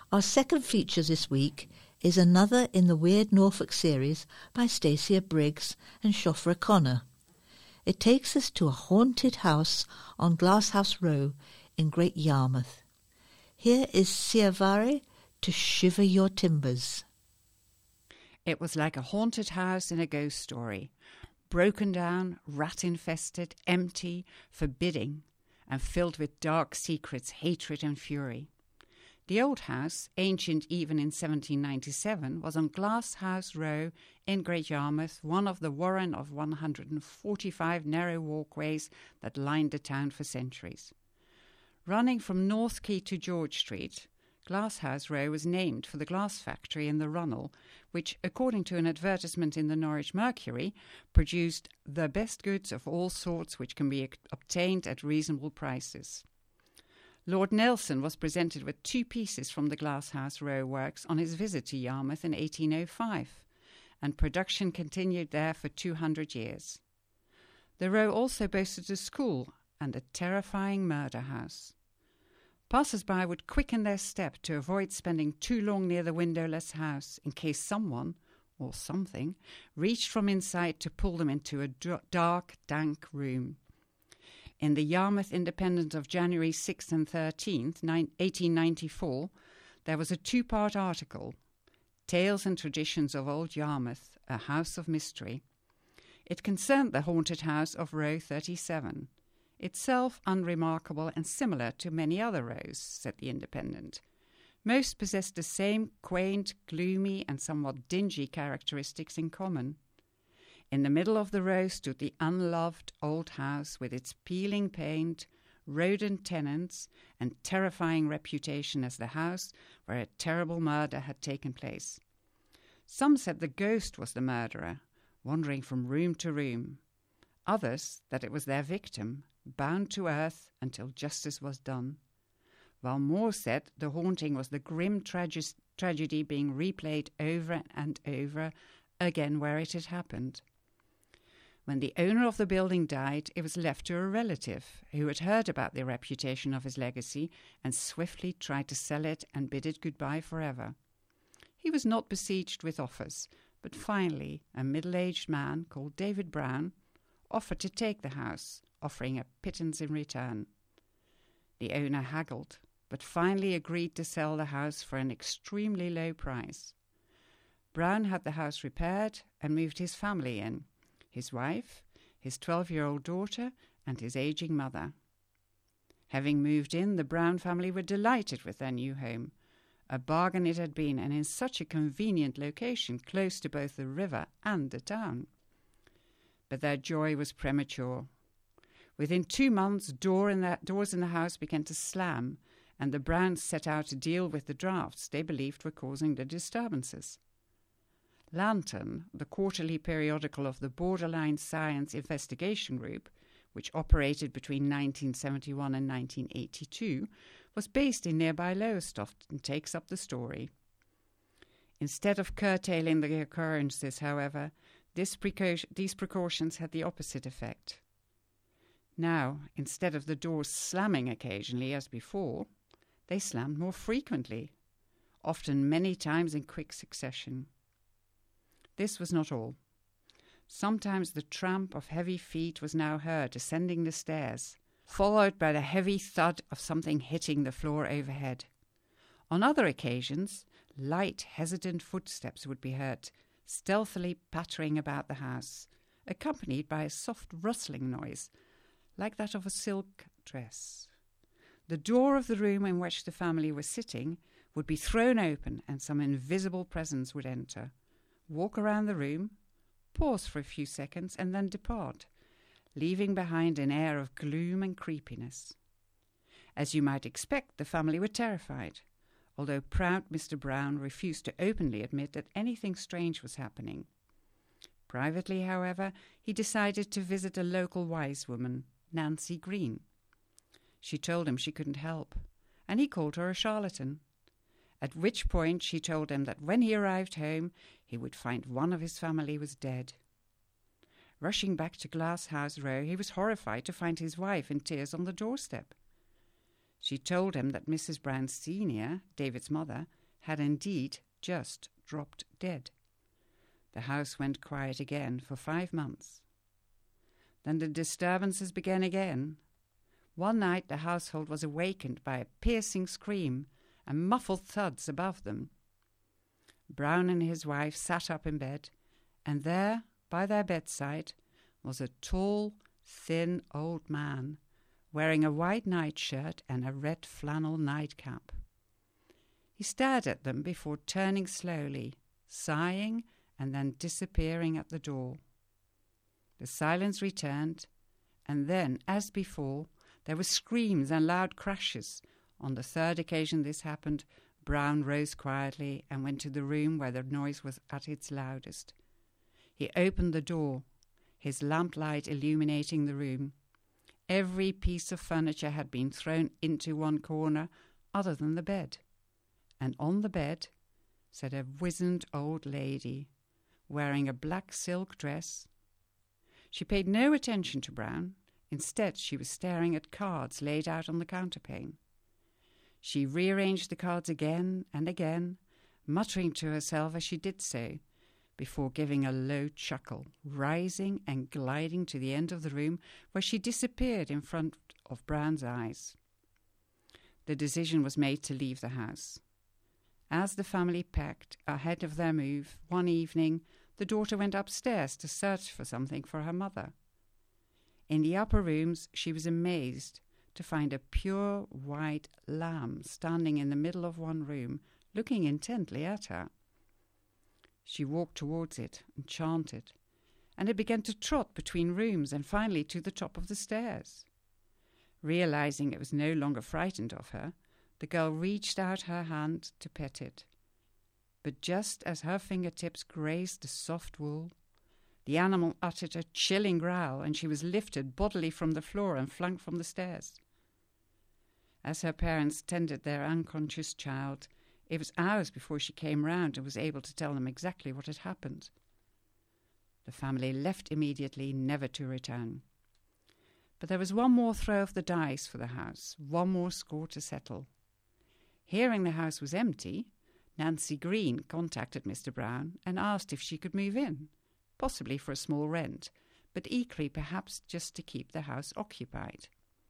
Our second feature this week is another in the Weird Norfolk series by Stacia Briggs and Siofra Connor. It takes us to a haunted house on Glasshouse Row in Great Yarmouth. Here is Siavare to shiver your timbers. It was like a haunted house in a ghost story. Broken down, rat-infested, empty, forbidding, and filled with dark secrets, hatred and fury. The old house, ancient even in 1797, was on Glasshouse Row in Great Yarmouth, one of the warren of 145 narrow walkways that lined the town for centuries. Running from North Quay to George Street, Glasshouse Row was named for the glass factory in the Runnel, which, according to an advertisement in the Norwich Mercury, produced the best goods of all sorts which can be obtained at reasonable prices. Lord Nelson was presented with 2 pieces from the Glasshouse Row works on his visit to Yarmouth in 1805, and production continued there for 200 years. The row also boasted a school and a terrifying murder house. Passers-by would quicken their step to avoid spending too long near the windowless house in case someone, or something, reached from inside to pull them into a dark, dank room. In the Yarmouth Independent of January 6th and 13th, 1894, there was a 2-part article, Tales and Traditions of Old Yarmouth, a House of Mystery. It concerned the haunted house of Row 37, itself unremarkable and similar to many other rows, said the Independent. Most possessed the same quaint, gloomy and somewhat dingy characteristics in common. In the middle of the row stood the unloved old house with its peeling paint, rodent tenants, and terrifying reputation as the house where a terrible murder had taken place. Some said the ghost was the murderer, wandering from room to room. Others that it was their victim, bound to earth until justice was done. While more said the haunting was the grim tragedy being replayed over and over again where it had happened. When the owner of the building died, it was left to a relative who had heard about the reputation of his legacy and swiftly tried to sell it and bid it goodbye forever. He was not besieged with offers, but finally a middle-aged man called David Brown offered to take the house, offering a pittance in return. The owner haggled, but finally agreed to sell the house for an extremely low price. Brown had the house repaired and moved his family in, his wife, his 12-year-old daughter, and his aging mother. Having moved in, the Brown family were delighted with their new home. A bargain it had been, and in such a convenient location, close to both the river and the town. But their joy was premature. Within 2 months, doors in the house began to slam, and the Browns set out to deal with the drafts they believed were causing the disturbances. Lantern, the quarterly periodical of the Borderline Science Investigation Group, which operated between 1971 and 1982, was based in nearby Lowestoft and takes up the story. Instead of curtailing the occurrences, however, these precautions had the opposite effect. Now, instead of the doors slamming occasionally as before, they slammed more frequently, often many times in quick succession. This was not all. Sometimes the tramp of heavy feet was now heard ascending the stairs, followed by the heavy thud of something hitting the floor overhead. On other occasions, light, hesitant footsteps would be heard, stealthily pattering about the house, accompanied by a soft rustling noise, like that of a silk dress. The door of the room in which the family was sitting would be thrown open and some invisible presence would enter, walk around the room, pause for a few seconds, and then depart, leaving behind an air of gloom and creepiness. As you might expect, the family were terrified, although proud Mr. Brown refused to openly admit that anything strange was happening. Privately, however, he decided to visit a local wise woman, Nancy Green. She told him she couldn't help, and he called her a charlatan, at which point she told him that when he arrived home, he would find one of his family was dead. Rushing back to Glasshouse Row, he was horrified to find his wife in tears on the doorstep. She told him that Mrs. Brown Sr., David's mother, had indeed just dropped dead. The house went quiet again for 5 months. Then the disturbances began again. One night the household was awakened by a piercing scream and muffled thuds above them. Brown and his wife sat up in bed, and there, by their bedside, was a tall, thin old man, wearing a white nightshirt and a red flannel nightcap. He stared at them before turning slowly, sighing, and then disappearing at the door. The silence returned, and then, as before, there were screams and loud crashes. On the third occasion this happened, Brown rose quietly and went to the room where the noise was at its loudest. He opened the door, his lamplight illuminating the room. Every piece of furniture had been thrown into one corner other than the bed. And on the bed sat a wizened old lady, wearing a black silk dress. She paid no attention to Brown. Instead, she was staring at cards laid out on the counterpane. She rearranged the cards again and again, muttering to herself as she did so, before giving a low chuckle, rising and gliding to the end of the room, where she disappeared in front of Brown's eyes. The decision was made to leave the house. As the family packed ahead of their move, one evening the daughter went upstairs to search for something for her mother. In the upper rooms she was amazed to find a pure white lamb standing in the middle of one room, looking intently at her. She walked towards it and chanted, and it began to trot between rooms and finally to the top of the stairs. Realizing it was no longer frightened of her, the girl reached out her hand to pet it. But just as her fingertips grazed the soft wool, the animal uttered a chilling growl, and she was lifted bodily from the floor and flung from the stairs. As her parents tended their unconscious child, it was hours before she came round and was able to tell them exactly what had happened. The family left immediately, never to return. But there was one more throw of the dice for the house, one more score to settle. Hearing the house was empty, Nancy Green contacted Mr. Brown and asked if she could move in, possibly for a small rent, but equally perhaps just to keep the house occupied.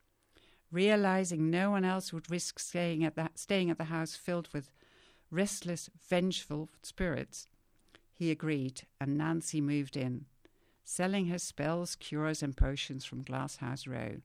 Realizing no one else would risk staying at the house filled with restless, vengeful spirits, he agreed, and Nancy moved in, selling her spells, cures, and potions from Glasshouse Row.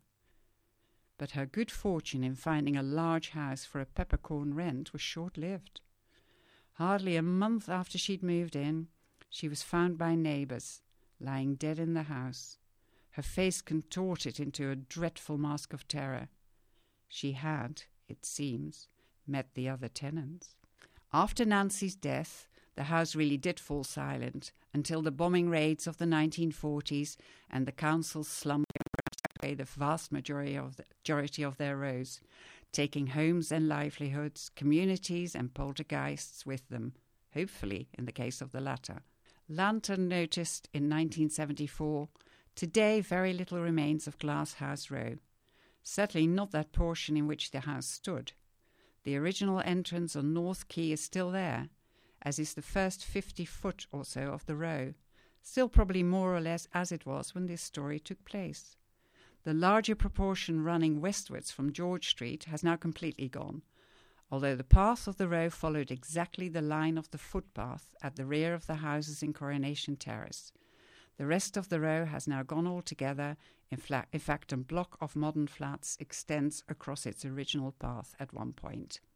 But her good fortune in finding a large house for a peppercorn rent was short-lived. Hardly a month after she'd moved in, she was found by neighbours, lying dead in the house, her face contorted into a dreadful mask of terror. She had, it seems, met the other tenants. After Nancy's death, the house really did fall silent until the bombing raids of the 1940s and the council's slump ransacked away the vast majority of their rows, taking homes and livelihoods, communities and poltergeists with them, hopefully in the case of the latter. Lantern noticed in 1974, today very little remains of Glasshouse Row. Certainly not that portion in which the house stood. The original entrance on North Quay is still there, as is the first 50 foot or so of the row, still probably more or less as it was when this story took place. The larger proportion running westwards from George Street has now completely gone, although the path of the row followed exactly the line of the footpath at the rear of the houses in Coronation Terrace. The rest of the row has now gone altogether. In fact, a block of modern flats extends across its original path at one point.